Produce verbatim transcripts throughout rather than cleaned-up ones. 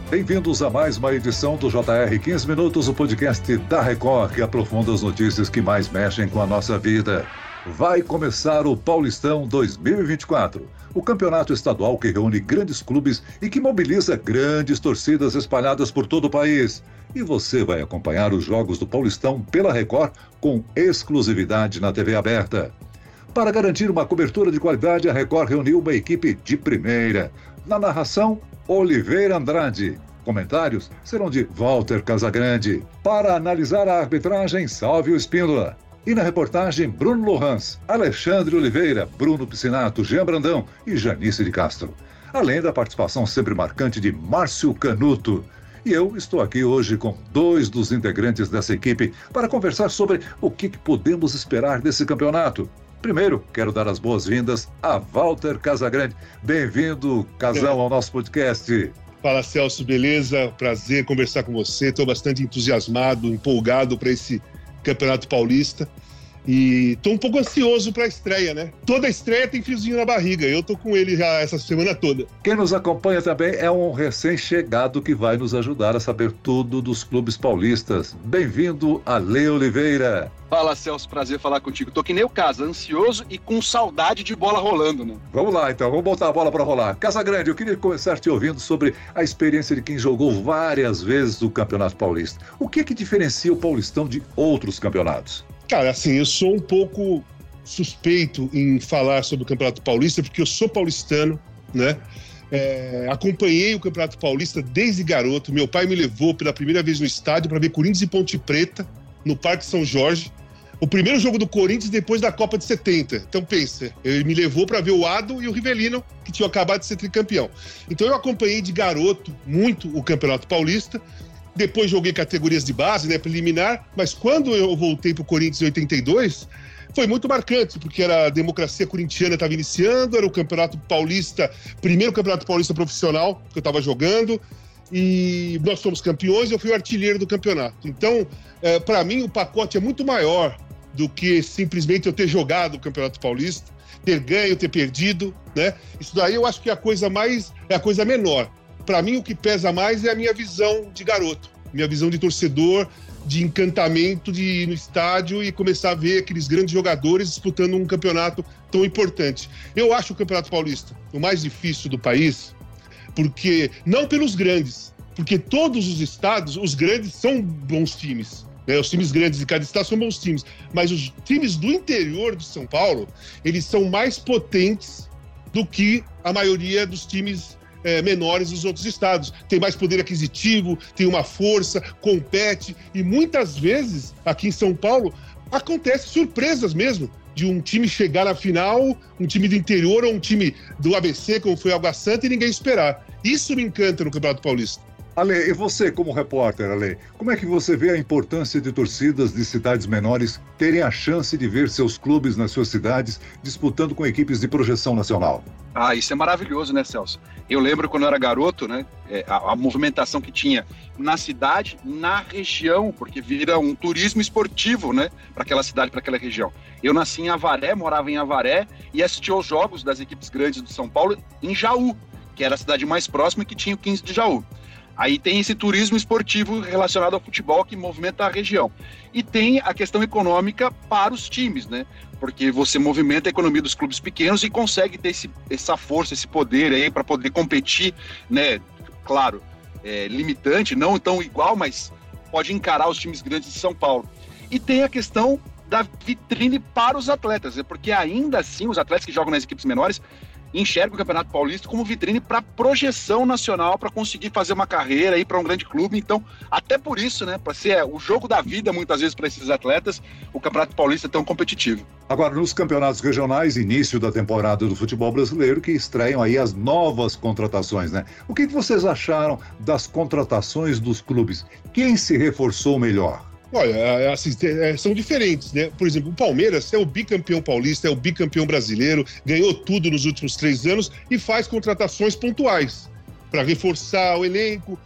Bem-vindos a mais uma edição do J R quinze Minutos, o podcast da Record, que aprofunda as notícias que mais mexem com a nossa vida. Vai começar o Paulistão dois mil e vinte e quatro, o campeonato estadual que reúne grandes clubes e que mobiliza grandes torcidas espalhadas por todo o país. E você vai acompanhar os jogos do Paulistão pela Record com exclusividade na T V aberta. Para garantir uma cobertura de qualidade, a Record reuniu uma equipe de primeira. Na narração, Oliveira Andrade. Comentários serão de Walter Casagrande. Para analisar a arbitragem, Sálvio Espíndola. E na reportagem, Bruno Lohans, Alexandre Oliveira, Bruno Piscinato, Jean Brandão e Janice de Castro. Além da participação sempre marcante de Márcio Canuto. E eu estou aqui hoje com dois dos integrantes dessa equipe para conversar sobre o que podemos esperar desse campeonato. Primeiro, quero dar as boas-vindas a Walter Casagrande. Bem-vindo, casal, ao nosso podcast. Fala, Celso, beleza? Prazer conversar com você. Estou bastante entusiasmado, empolgado para esse Campeonato Paulista. E estou um pouco ansioso para a estreia, né? Toda estreia tem friozinho na barriga. Eu estou com ele já essa semana toda. Quem nos acompanha também é um recém-chegado que vai nos ajudar a saber tudo dos clubes paulistas. Bem-vindo, Ale Oliveira. Fala, Celso, prazer falar contigo. Tô que nem o Casa, ansioso e com saudade de bola rolando, né? Vamos lá, então, vamos botar a bola para rolar. Casagrande, eu queria começar te ouvindo sobre a experiência de quem jogou várias vezes o Campeonato Paulista. O que é que diferencia o Paulistão de outros campeonatos? Cara, assim, eu sou um pouco suspeito em falar sobre o Campeonato Paulista, porque eu sou paulistano, né? É, acompanhei o Campeonato Paulista desde garoto. Meu pai me levou pela primeira vez no estádio para ver Corinthians e Ponte Preta, no Parque São Jorge. O primeiro jogo do Corinthians depois da Copa de setenta. Então pensa, ele me levou para ver o Ado e o Rivelino, que tinham acabado de ser tricampeão. Então eu acompanhei de garoto muito o Campeonato Paulista. Depois joguei categorias de base, né, preliminar, mas quando eu voltei para o Corinthians em oitenta e dois, foi muito marcante, porque era a democracia corintiana estava iniciando, era o Campeonato Paulista, primeiro Campeonato Paulista profissional que eu estava jogando, e nós fomos campeões e eu fui o artilheiro do campeonato. Então, é, para mim, o pacote é muito maior do que simplesmente eu ter jogado o Campeonato Paulista, ter ganho, ter perdido, né? Isso daí eu acho que é a coisa mais, é a coisa menor. Para mim, o que pesa mais é a minha visão de garoto, minha visão de torcedor, de encantamento de ir no estádio e começar a ver aqueles grandes jogadores disputando um campeonato tão importante. Eu acho o Campeonato Paulista o mais difícil do país, porque não pelos grandes, porque todos os estados, os grandes são bons times, né? Os times grandes de cada estado são bons times, mas os times do interior de São Paulo, eles são mais potentes do que a maioria dos times É, menores dos outros estados. Tem mais poder aquisitivo, tem uma força, compete, e muitas vezes, aqui em São Paulo, acontece surpresas mesmo, de um time chegar na final, um time do interior ou um time do A B C, como foi Água Santa, e ninguém esperar. Isso me encanta no Campeonato Paulista. Ale, e você como repórter, Ale, como é que você vê a importância de torcidas de cidades menores terem a chance de ver seus clubes nas suas cidades disputando com equipes de projeção nacional? Ah, isso é maravilhoso, né, Celso? Eu lembro quando eu era garoto, né, a, a movimentação que tinha na cidade, na região, porque vira um turismo esportivo, né, para aquela cidade, para aquela região. Eu nasci em Avaré, morava em Avaré e assisti aos jogos das equipes grandes do São Paulo em Jaú, que era a cidade mais próxima e que tinha o quinze de Jaú. Aí tem esse turismo esportivo relacionado ao futebol que movimenta a região. E tem a questão econômica para os times, né? Porque você movimenta a economia dos clubes pequenos e consegue ter esse, essa força, esse poder aí para poder competir, né? Claro, é, limitante, não tão igual, mas pode encarar os times grandes de São Paulo. E tem a questão da vitrine para os atletas, né? Porque ainda assim os atletas que jogam nas equipes menores enxerga o Campeonato Paulista como vitrine para projeção nacional, para conseguir fazer uma carreira, ir para um grande clube. Então, até por isso, né, para ser o jogo da vida muitas vezes para esses atletas, o Campeonato Paulista é tão competitivo. Agora, nos campeonatos regionais, início da temporada do futebol brasileiro, que estreiam aí as novas contratações, né? O que vocês acharam das contratações dos clubes? Quem se reforçou melhor? Olha, assim, são diferentes, né? Por exemplo, o Palmeiras é o bicampeão paulista, é o bicampeão brasileiro, ganhou tudo nos últimos três anos e faz contratações pontuais para reforçar o elenco,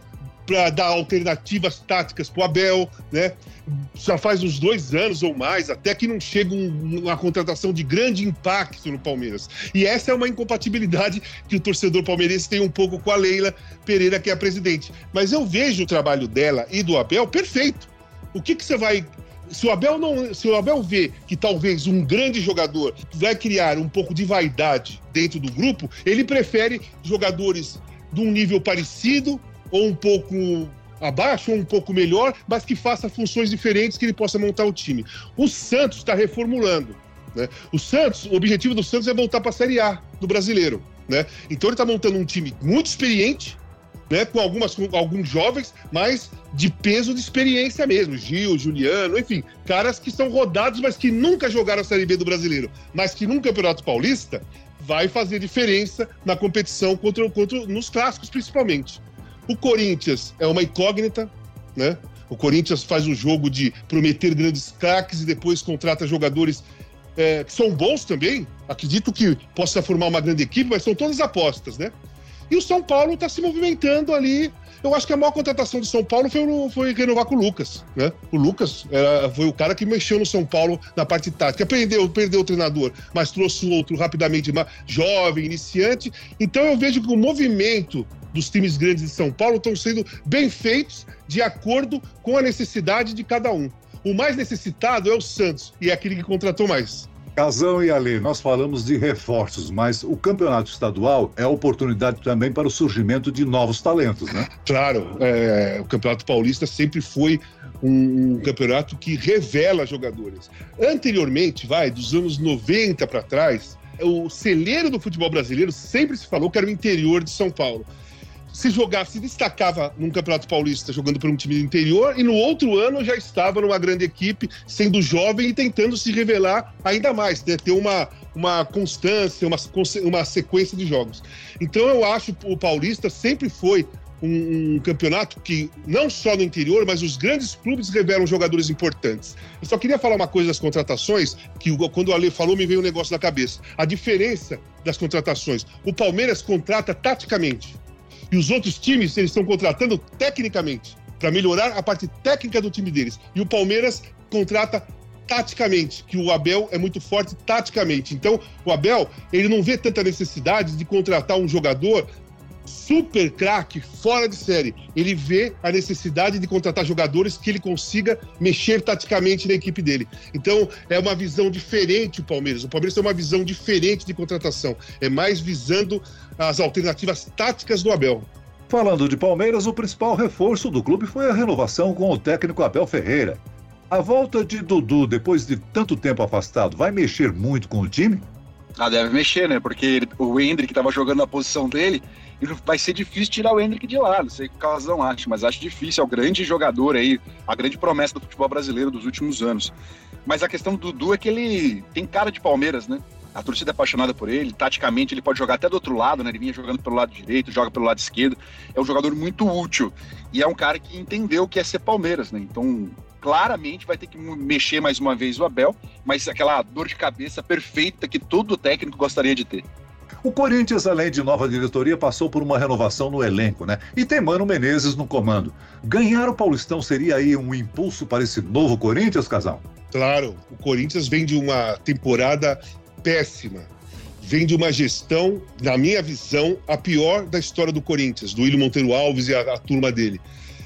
para dar alternativas táticas para o Abel, né? Já faz uns dois anos ou mais, até que não chega um, uma contratação de grande impacto no Palmeiras. E essa é uma incompatibilidade que o torcedor palmeirense tem um pouco com a Leila Pereira, que é a presidente. Mas eu vejo o trabalho dela e do Abel perfeito. O que, que você vai... Se o Abel não, se o Abel vê que talvez um grande jogador vai criar um pouco de vaidade dentro do grupo, ele prefere jogadores de um nível parecido ou um pouco abaixo ou um pouco melhor, mas que faça funções diferentes, que ele possa montar o time. O Santos está reformulando, né? O Santos, o objetivo do Santos é voltar para a Série A do Brasileiro, né? Então ele está montando um time muito experiente, né, com, algumas, com alguns jovens, mas de peso de experiência mesmo. Gil, Juliano, enfim, caras que são rodados, mas que nunca jogaram a Série B do Brasileiro, mas que num Campeonato Paulista vai fazer diferença na competição contra, contra, nos clássicos, principalmente. O Corinthians é uma incógnita, né? O Corinthians faz um jogo de prometer grandes craques e depois contrata jogadores é, que são bons também. Acredito que possa formar uma grande equipe, mas são todas apostas, né? E o São Paulo está se movimentando ali. Eu acho que a maior contratação do São Paulo foi, foi renovar com o Lucas, né? O Lucas era, foi o cara que mexeu no São Paulo na parte tática. Perdeu, perdeu o treinador, mas trouxe outro rapidamente, jovem, iniciante. Então eu vejo que o movimento dos times grandes de São Paulo estão sendo bem feitos de acordo com a necessidade de cada um. O mais necessitado é o Santos, e é aquele que contratou mais. Casão e Ale, nós falamos de reforços, mas o campeonato estadual é oportunidade também para o surgimento de novos talentos, né? Claro, é, o Campeonato Paulista sempre foi um, um campeonato que revela jogadores. Anteriormente, vai, dos anos noventa para trás, o celeiro do futebol brasileiro sempre se falou que era o interior de São Paulo. Se jogasse, se destacava num Campeonato Paulista jogando por um time do interior, e no outro ano já estava numa grande equipe, sendo jovem e tentando se revelar ainda mais, né? Ter uma, uma constância, uma, uma sequência de jogos. Então eu acho que o Paulista sempre foi um, um campeonato que, não só no interior, mas os grandes clubes revelam jogadores importantes. Eu só queria falar uma coisa das contratações, que quando o Ale falou, me veio um negócio na cabeça. A diferença das contratações. O Palmeiras contrata taticamente. E os outros times, eles estão contratando tecnicamente, para melhorar a parte técnica do time deles. E o Palmeiras contrata taticamente, que o Abel é muito forte taticamente. Então, o Abel, ele não vê tanta necessidade de contratar um jogador super craque, fora de série. Ele vê a necessidade de contratar jogadores que ele consiga mexer taticamente na equipe dele. Então, é uma visão diferente o Palmeiras. O Palmeiras tem uma visão diferente de contratação. É mais visando as alternativas táticas do Abel. Falando de Palmeiras, o principal reforço do clube foi a renovação com o técnico Abel Ferreira. A volta de Dudu, depois de tanto tempo afastado, vai mexer muito com o time? Ah, deve mexer, né? Porque ele, o Endrick estava jogando na posição dele, e vai ser difícil tirar o Endrick de lá. Não sei o que o Casão acha, mas acho difícil. É o grande jogador aí, a grande promessa do futebol brasileiro dos últimos anos. Mas a questão do Dudu é que ele tem cara de Palmeiras, né? A torcida é apaixonada por ele, taticamente ele pode jogar até do outro lado, né? Ele vinha jogando pelo lado direito, joga pelo lado esquerdo. É um jogador muito útil e é um cara que entendeu o que é ser Palmeiras, né? Então, claramente vai ter que mexer mais uma vez o Abel, mas aquela dor de cabeça perfeita que todo técnico gostaria de ter. O Corinthians, além de nova diretoria, passou por uma renovação no elenco, né? E tem Mano Menezes no comando. Ganhar o Paulistão seria aí um impulso para esse novo Corinthians, Casal? Claro, o Corinthians vem de uma temporada péssima. Vem de uma gestão, na minha visão, a pior da história do Corinthians, do Willian Monteiro Alves e a, a turma dele.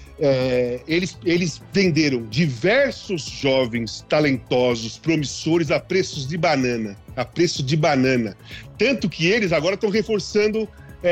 É, eles, eles venderam diversos jovens talentosos, promissores a preços de banana, a preço de banana. Tanto que eles agora estão reforçando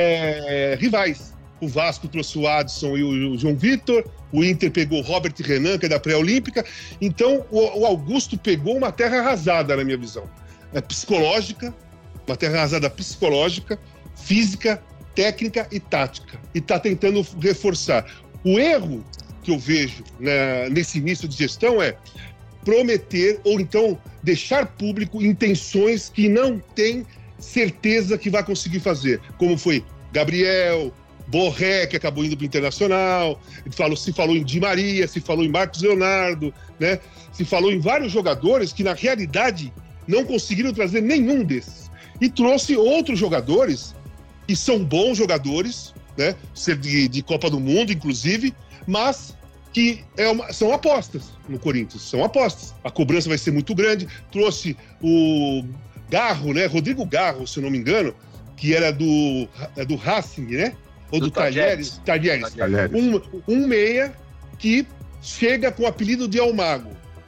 é, rivais. O Vasco trouxe o Adson e o, o João Vitor, o Inter pegou o Robert Renan, que é da pré-olímpica. Então, o, o Augusto pegou uma terra arrasada, na minha visão. É psicológica, uma terra arrasada psicológica, física, técnica e tática. E está tentando reforçar. O erro que eu vejo, né, nesse início de gestão é prometer ou então deixar público intenções que não tem certeza que vai conseguir fazer, como foi Gabriel, Borré, que acabou indo para o Internacional, falou, se falou em Di Maria, se falou em Marcos Leonardo, né, se falou em vários jogadores que na realidade não conseguiram trazer nenhum desses. E trouxe outros jogadores que são bons jogadores, né? Ser de, de Copa do Mundo, inclusive, mas que é uma, são apostas no Corinthians, são apostas. A cobrança vai ser muito grande. Trouxe o Garro, né? Rodrigo Garro, se eu não me engano, que era do, do Racing, né? Ou do, do Talheres. Talheres. Talheres. Um, um meia que chega com o apelido de El Mago,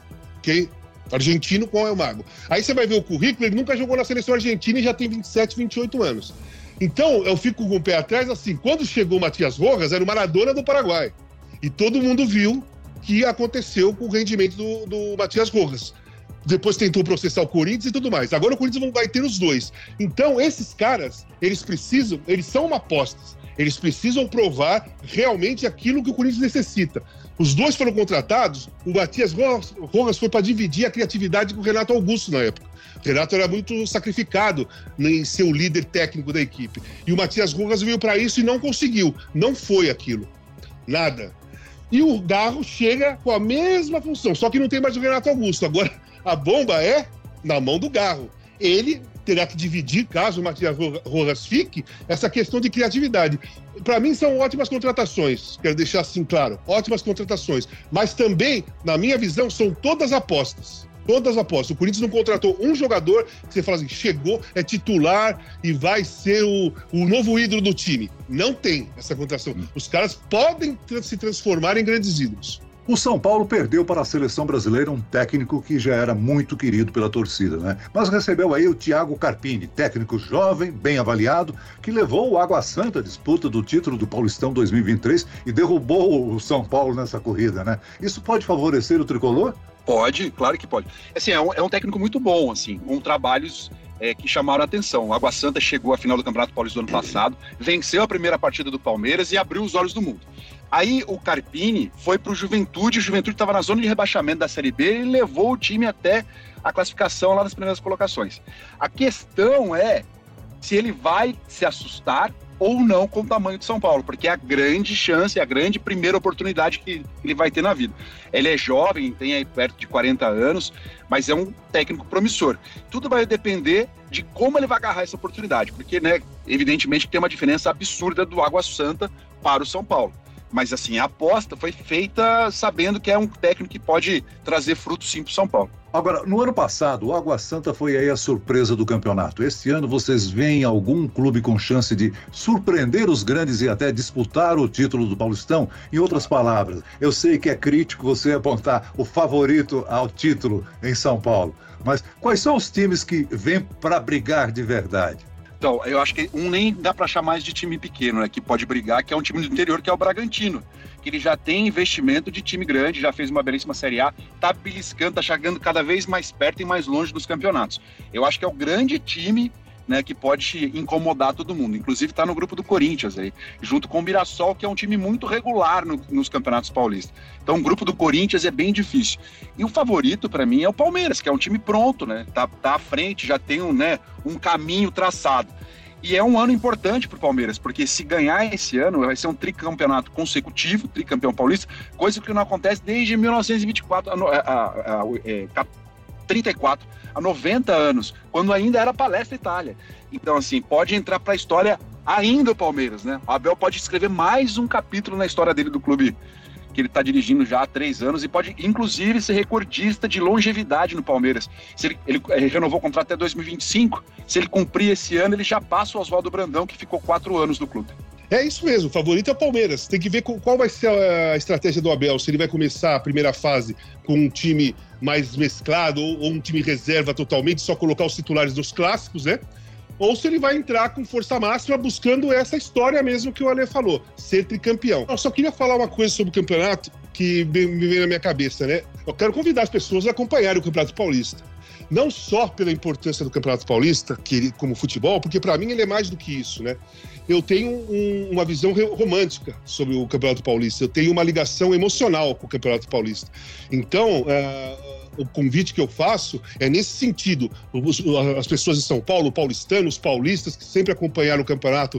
ok? Argentino com El Mago. Aí você vai ver o currículo, ele nunca jogou na seleção argentina e já tem vinte e sete, vinte e oito anos. Então, eu fico com o pé atrás, assim, quando chegou o Matias Rojas, era o Maradona do Paraguai. E todo mundo viu o que aconteceu com o rendimento do, do Matias Rojas. Depois tentou processar o Corinthians e tudo mais. Agora o Corinthians vai ter os dois. Então, esses caras, eles precisam, eles são uma aposta. Eles precisam provar realmente aquilo que o Corinthians necessita. Os dois foram contratados, o Matias Rojas foi para dividir a criatividade com o Renato Augusto na época. O Renato era muito sacrificado em ser o líder técnico da equipe. E o Matias Rojas veio para isso e não conseguiu. Não foi aquilo. Nada. E o Garro chega com a mesma função, só que não tem mais o Renato Augusto. Agora, a bomba é na mão do Garro. Ele terá que dividir, caso o Matias Rojas fique, essa questão de criatividade. Para mim, são ótimas contratações, quero deixar assim claro, ótimas contratações. Mas também, na minha visão, são todas apostas. Todas apostas. O Corinthians não contratou um jogador que você fala assim, chegou, é titular e vai ser o, o novo ídolo do time. Não tem essa contratação. Os caras podem se transformar em grandes ídolos. O São Paulo perdeu para a seleção brasileira um técnico que já era muito querido pela torcida, né? Mas recebeu aí o Thiago Carpini, técnico jovem, bem avaliado, que levou o Água Santa à disputa do título do Paulistão dois mil e vinte e três e derrubou o São Paulo nessa corrida, né? Isso pode favorecer o tricolor? Pode, claro que pode. Assim, é um, é um técnico muito bom, assim, com trabalhos é, que chamaram a atenção. O Água Santa chegou à final do Campeonato Paulista do ano passado, venceu a primeira partida do Palmeiras e abriu os olhos do mundo. Aí o Carpini foi para o Juventude, o Juventude estava na zona de rebaixamento da Série B e levou o time até a classificação lá nas primeiras colocações. A questão é se ele vai se assustar ou não com o tamanho de São Paulo, porque é a grande chance, é a grande primeira oportunidade que ele vai ter na vida. Ele é jovem, tem aí perto de quarenta anos, mas é um técnico promissor. Tudo vai depender de como ele vai agarrar essa oportunidade, porque, né, evidentemente tem uma diferença absurda do Água Santa para o São Paulo. Mas, assim, a aposta foi feita sabendo que é um técnico que pode trazer frutos sim para o São Paulo. Agora, no ano passado, o Água Santa foi aí a surpresa do campeonato. Este ano, vocês veem algum clube com chance de surpreender os grandes e até disputar o título do Paulistão? Em outras palavras, eu sei que é crítico você apontar o favorito ao título em São Paulo, mas quais são os times que vêm para brigar de verdade? Então, eu acho que um nem dá para chamar mais de time pequeno, né, que pode brigar, que é um time do interior, que é o Bragantino, que ele já tem investimento de time grande, já fez uma belíssima Série A, tá beliscando, tá chegando cada vez mais perto e mais longe dos campeonatos. Eu acho que é o grande time, né, que pode incomodar todo mundo. Inclusive está no grupo do Corinthians, aí, junto com o Mirassol, que é um time muito regular no, nos campeonatos paulistas. Então o grupo do Corinthians é bem difícil. E o favorito para mim é o Palmeiras, que é um time pronto, né? Tá, tá à frente, já tem um, né, um caminho traçado. E é um ano importante para o Palmeiras, porque se ganhar esse ano, vai ser um tricampeonato consecutivo, tricampeão paulista, coisa que não acontece desde mil novecentos e vinte e quatro, a, a, a, a, trinta e quatro, há noventa anos, quando ainda era Palestra Itália. Então, assim, pode entrar para a história ainda o Palmeiras, né? O Abel pode escrever mais um capítulo na história dele do clube que ele está dirigindo já há três anos e pode, inclusive, ser recordista de longevidade no Palmeiras. Se ele, ele, ele renovou o contrato até dois mil e vinte e cinco, se ele cumprir esse ano, ele já passa o Oswaldo Brandão, que ficou quatro anos no clube. É isso mesmo, o favorito é o Palmeiras. Tem que ver qual vai ser a estratégia do Abel, se ele vai começar a primeira fase com um time mais mesclado ou, ou um time reserva totalmente, só colocar os titulares dos clássicos, né? Ou se ele vai entrar com força máxima buscando essa história mesmo que o Ale falou, ser tricampeão. Eu só queria falar uma coisa sobre o campeonato que me veio na minha cabeça, né? Eu quero convidar as pessoas a acompanharem o Campeonato Paulista. Não só pela importância do Campeonato Paulista, que, como futebol, porque para mim ele é mais do que isso, né? Eu tenho um, uma visão romântica sobre o Campeonato Paulista, eu tenho uma ligação emocional com o Campeonato Paulista. Então, uh, o convite que eu faço é nesse sentido. Os, as pessoas de São Paulo, paulistanos, paulistas, que sempre acompanharam o campeonato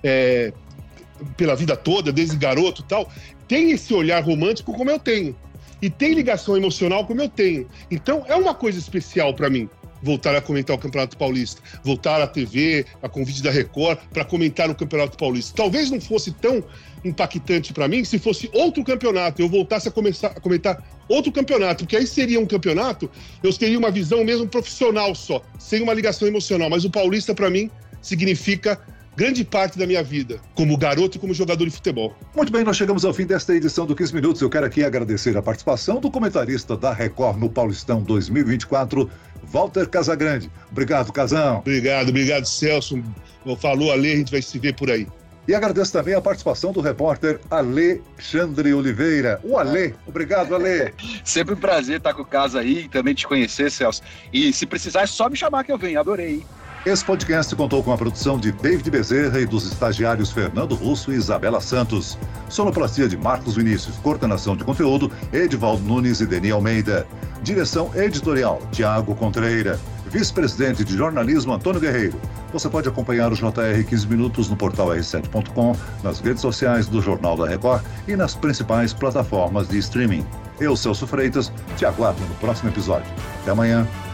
é, pela vida toda, desde garoto e tal, tem esse olhar romântico como eu tenho. E tem ligação emocional como eu tenho. Então, é uma coisa especial para mim. voltar a comentar o Campeonato Paulista, voltar à T V, a convite da Record, para comentar o Campeonato Paulista. Talvez não fosse tão impactante para mim se fosse outro campeonato, eu voltasse a, começar, a comentar outro campeonato, porque aí seria um campeonato, eu teria uma visão mesmo profissional só, sem uma ligação emocional, mas o Paulista para mim significa grande parte da minha vida, como garoto e como jogador de futebol. Muito bem, nós chegamos ao fim desta edição do quinze Minutos. Eu quero aqui agradecer a participação do comentarista da Record no Paulistão dois mil e vinte e quatro, Walter Casagrande. Obrigado, Casão. Obrigado, obrigado, Celso. Falou, Ale, a gente vai se ver por aí. E agradeço também a participação do repórter Alexandre Oliveira. O Ale, obrigado, Ale. Sempre um prazer estar com o Casa aí, também te conhecer, Celso. E se precisar é só me chamar que eu venho, adorei, hein? Esse podcast contou com a produção de David Bezerra e dos estagiários Fernando Russo e Isabela Santos. Sonoplastia de Marcos Vinícius, coordenação de conteúdo Edivaldo Nunes e Deni Almeida. Direção editorial Tiago Contreira. Vice-presidente de jornalismo Antônio Guerreiro. Você pode acompanhar o J R quinze Minutos no portal r sete ponto com, nas redes sociais do Jornal da Record e nas principais plataformas de streaming. Eu, Celso Freitas, te aguardo no próximo episódio. Até amanhã.